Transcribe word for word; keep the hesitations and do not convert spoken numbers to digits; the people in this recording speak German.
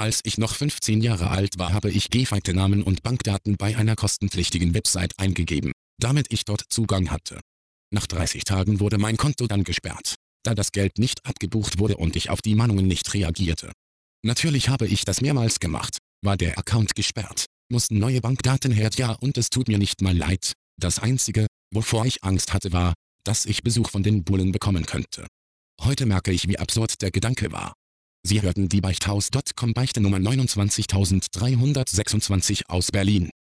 Als ich noch fünfzehn Jahre alt war, habe ich gefakte Namen und Bankdaten bei einer kostenpflichtigen Website eingegeben, damit ich dort Zugang hatte. Nach dreißig Tagen wurde mein Konto dann gesperrt, da das Geld nicht abgebucht wurde und ich auf die Mahnungen nicht reagierte. Natürlich habe ich das mehrmals gemacht, war der Account gesperrt, mussten neue Bankdaten her, ja, und es tut mir nicht mal leid. Das Einzige, wovor ich Angst hatte, war, dass ich Besuch von den Bullen bekommen könnte. Heute merke ich, wie absurd der Gedanke war. Sie hörten die Beichthaus Punkt com Beichte Nummer neunundzwanzigtausenddreihundertsechsundzwanzig aus Berlin.